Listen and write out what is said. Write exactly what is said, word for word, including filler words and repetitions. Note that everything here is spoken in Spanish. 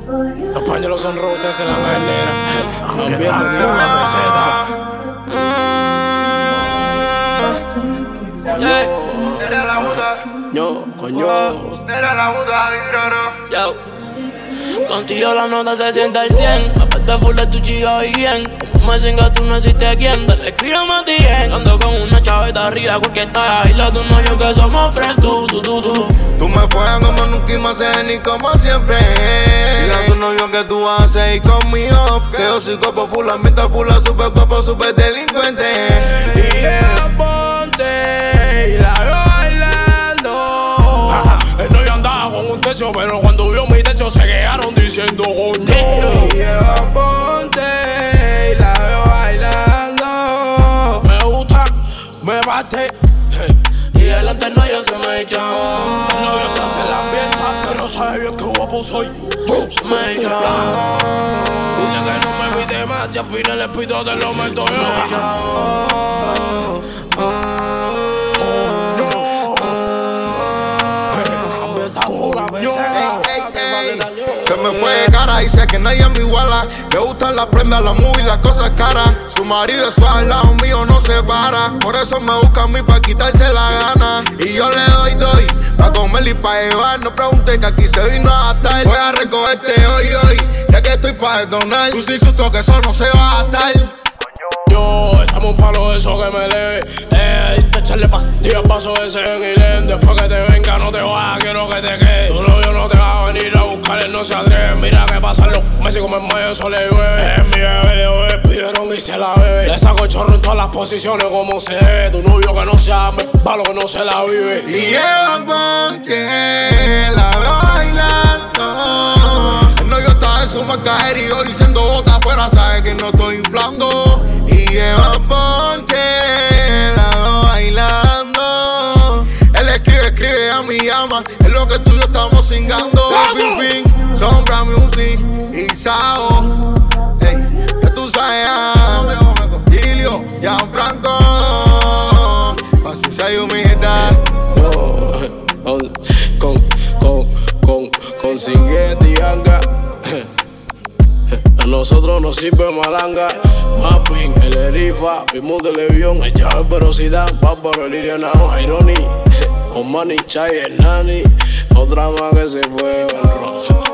Los pañuelos son rojos, ustedes se la verdadera. Ambiente ni una peseta. Era la muda. Yo, coño. Era la muda, yo. Contigo la nota se siente al cien. Aparte full de tu chica y bien. Como me singas tú no existe quien. Dale, escríbeme a ti bien. Ando con una chaveta arriba porque está ahí. La tu no yo que somos friends. Tú, tú, tú, tú. Tú me fuegas como nunca y me haces ni como siempre. Dile a tu novio que tú haces y conmigo. Que yo soy copo full, ambiente full, super copo, super delincuente. Y ella ponte y la veo bailando. Ajá. El novio andaba con un techo, pero cuando vio mi techo se quedaron diciendo coño. Y ella ponte y la veo bailando. Me gusta, me bate. Y delante no yo se me echa. El novio se hace la ambienta, pero sabe bien que guapo soy. Se me echa. Dile que no me pide más, y al final el pito te lo meto yo. Se me fue de cara y sé que nadie me iguala. Le gustan las prendas, la movie y las cosas caras. Su marido es al lado mío, no se para. Por eso me busca a mí pa' quitarse la gana. Y yo le doy, doy, pa' comer y pa' llevar. No pregunte que aquí se vino a gastar. Voy a recogerte hoy, hoy, ya que estoy pa' detonar. Tú sí susto que eso no se va a gastar. Yo, estamos un palo de eso que me leve. Eh, te echarle pastillas, paso ese en Ilén. Después que te venga, no te vayas, quiero que te quedes. Tu novio no te va a venir a buscar, él no se atreve. Mira que pasan los meses como en mayo, eso le llueve. Es mi bebé, le bebé, pidieron y se la bebe. Le saco el chorro en todas las posiciones como se debe. Tu novio que no se ame, palo que no se la vive. Y lleva porque la veo bailando. El novio está en su mercader y yo diciendo boca afuera, sabe que no estoy inflando. Y lleva porque la veo bailando. Él escribe, escribe a mi llama. Es lo que tú y yo estamos cingando. Ping, ping, Sombra Music y Sao. Ey, ya tú sabes, Gilio, Gianfranco. Así se yo mi hita. Con, con, con, con, con Singuete y Ganga. A nosotros nos sirve malanga. Mapping, el Erifa, mismo televisión, el llave velocidad, Bárbaro, el Irianao, Ironi, con Manny, Chai, el Nani, otra más que se fue,